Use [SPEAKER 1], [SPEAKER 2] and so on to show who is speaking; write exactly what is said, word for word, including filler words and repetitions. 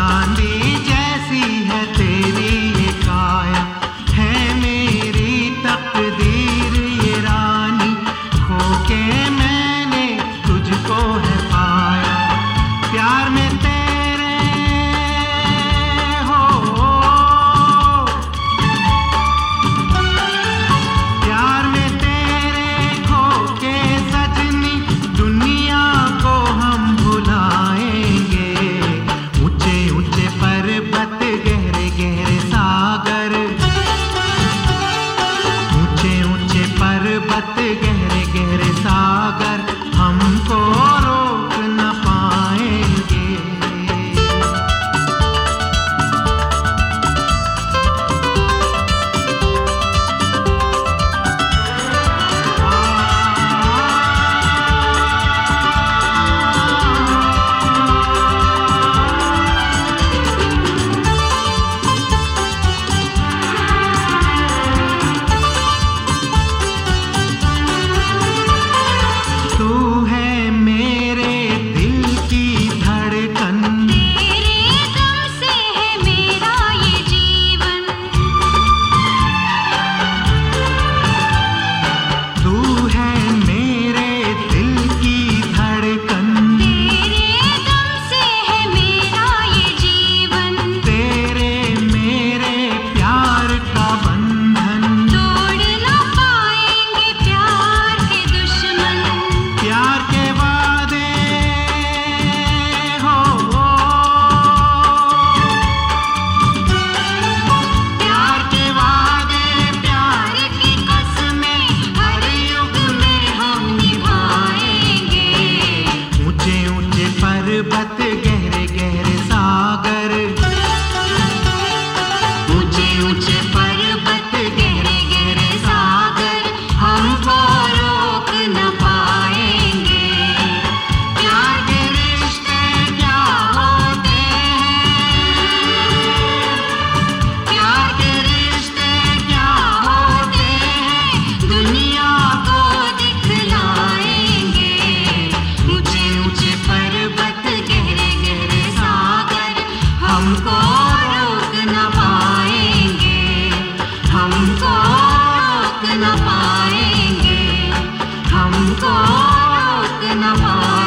[SPEAKER 1] चांदी जैसी है तेरी ये काया, है मेरी तकदीर ये रानी, खो के मैंने तुझको है पाया। प्यार में तेरे हो, प्यार में तेरे खो के सजनी दुनिया को हम भुलाएंगे। ऊंचे ऊंचे पर्वत गहरे गहरे सागर, ऊंचे ऊंचे पर्वत गहरे गहरे सागर हमको रोक न पाएंगे। तू है मेरे दिल की धड़कन,
[SPEAKER 2] तेरे दम से है मेरा ये जीवन।
[SPEAKER 1] तू है मेरे दिल की धड़कन,
[SPEAKER 2] तेरे दम से है मेरा ये जीवन।
[SPEAKER 1] तेरे मेरे प्यार का बंधन,
[SPEAKER 2] तोड़ ना पाएंगे प्यार के दुश्मन।
[SPEAKER 1] प्यार के वादे हो, प्यार के वादे प्यार की कसमें हर युग में हम निभाएंगे। ऊंचे ऊंचे पर्वत गहरे गहरे सागर, ऊंचे ऊंचे पर्वत गहरे गहरे सागर हमको रोक न पाएंगे। प्यार के रिश्ते क्या होते हैं, प्यार के रिश्ते क्या होते हैं दुनिया को दिखलाएंगे। ऊंचे ऊंचे पर्वत गहरे गहरे सागर हमको रोक न पाएंगे, हमको रोक न पाएंगे, हमको रोक न पाएंगे।